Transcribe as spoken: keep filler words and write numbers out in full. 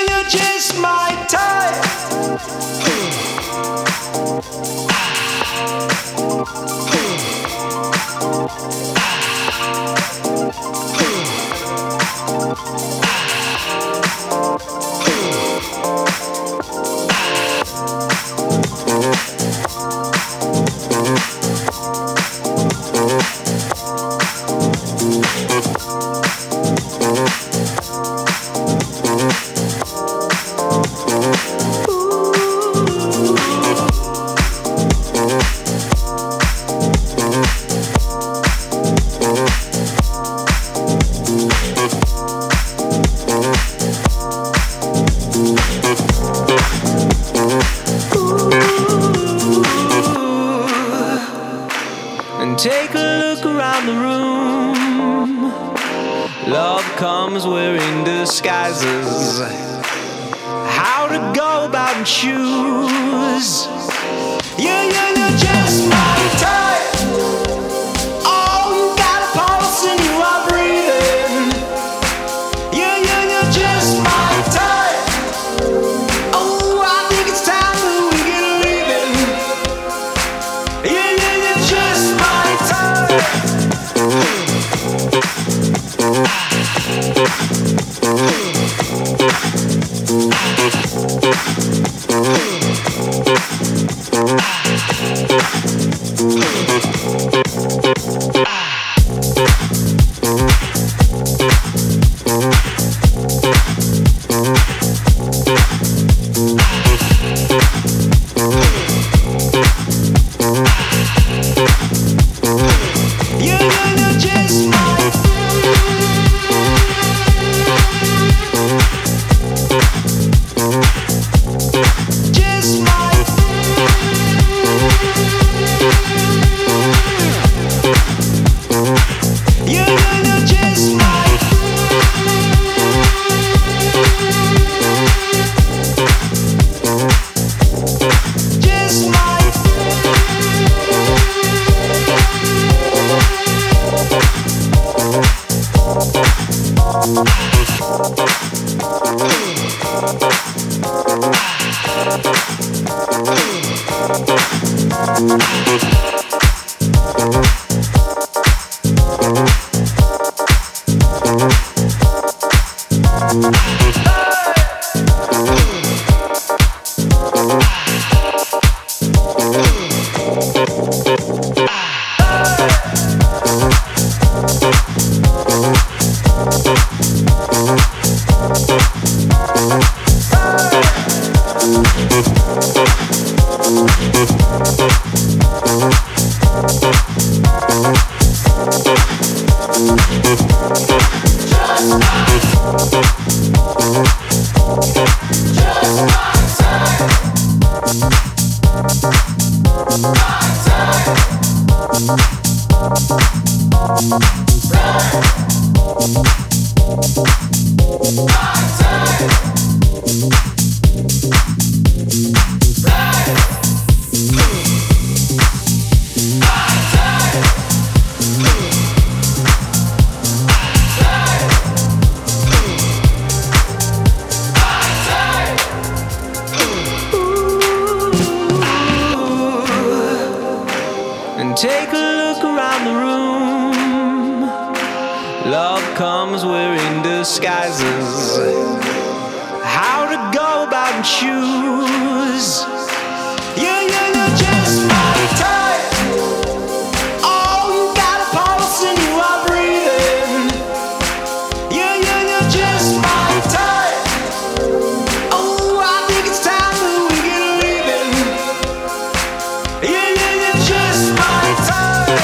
you're just my type. Take a look around the room. Love comes wearing disguises. How to go about and choose. Yeah, yeah, you're just my type. Oh, you got a pulse and you are breathing. Yeah, yeah, you're just my type. Oh, I think it's time that we get leaving. Yeah, yeah, you're just my Take a look around the room. Love comes wearing disguises. How to go about and choose. Yeah, yeah, you're just my type. Oh, you got a pulse and you are breathing. Yeah, yeah, you're just my type. Oh, I think it's time that we get leaving. Yeah, yeah, you're just my type.